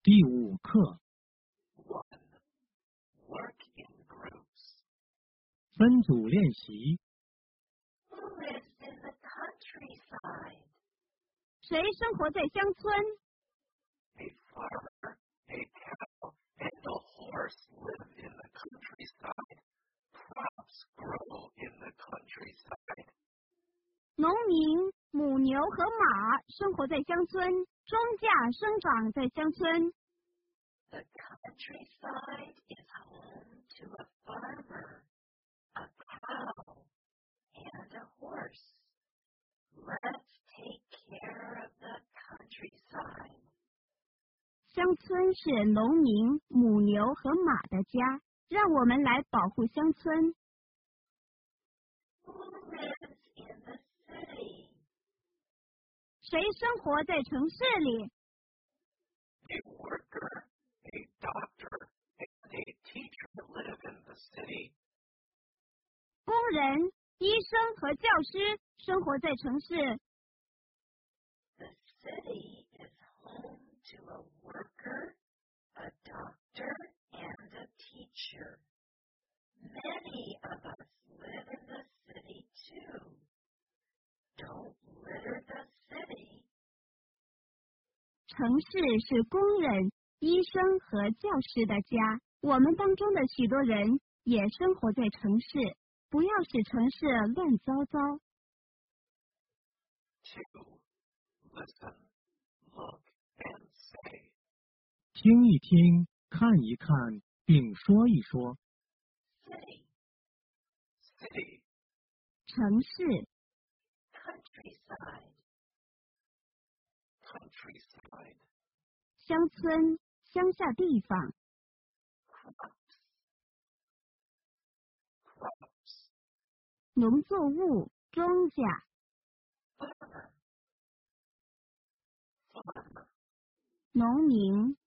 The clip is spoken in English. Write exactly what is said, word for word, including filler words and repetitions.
第五课 One. Work in groups. 分组练习。 Who lives in the countryside? 谁生活在乡村？ A farmer, a cow, and a horse live in the countryside. Crops grow in the countryside. 农民、母牛和马生活在乡村，庄稼生长在乡村。 The countryside is home to a farmer, a cow, and a horse. Let's take care of the countryside. 乡村是农民、母牛和马的家，让我们来保护乡村。 Who lives in the city? 谁生活在城市里？ A worker, a doctor, and a teacher live in the city. 工人、医生和教师生活在城市。 The city is home to a worker, a doctor, and a teacher. Many of us live in the city too. Don't litter the city. 城市是工人、医生和教师的家，我们当中的许多人也生活在城市，不要使城市乱糟糟。 Two. Listen, look, and say. 听一听，看一看，并说一说。 City. City. 城市、 Countryside. Countryside. 乡村、乡下地方、 Crops. Crops. 农作物、庄稼、 Farmer. Farmer. 农民、